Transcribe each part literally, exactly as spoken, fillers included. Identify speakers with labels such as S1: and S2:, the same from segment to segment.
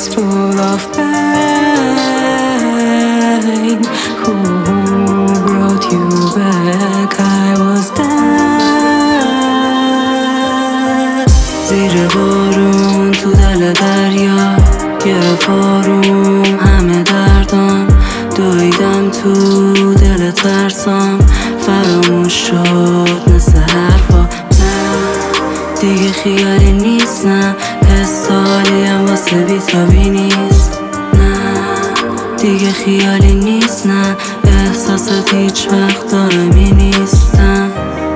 S1: is full of pain. Who brought you back? I was dead. زیر بارون تو دل دریا گرفت آروم همه دردام. دویدم تو دل ترسام فراموش شد مثل حرفا. نه دیگه خیالی نیست، نه حسالیم واسه بیتابی نیست. نه دیگه خیالی نیست، نه احساسات هیچ وقت دائمی نیستن.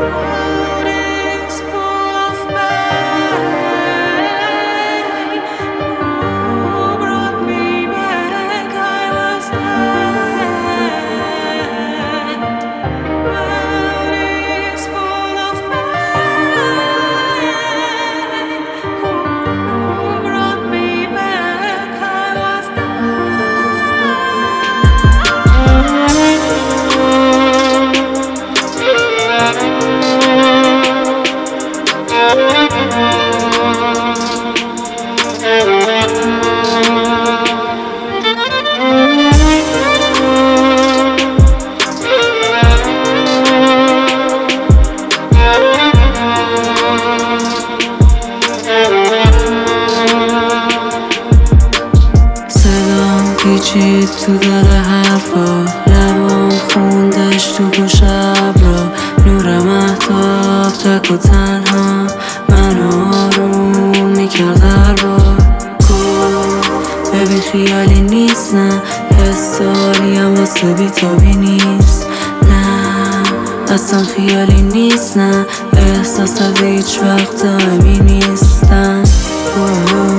S1: پیچید تو دل حرفا، لبام خوندش تو گوش ابرا. نور مهتاب تک و تنها منو آروم میکرد هر بار. گفت ببین خیالی نیست، نه حسالیم واسه بیتابی نیست. نه اصلا خیالی نیست، نه احساسات هیچ وقت دائمی نیستن.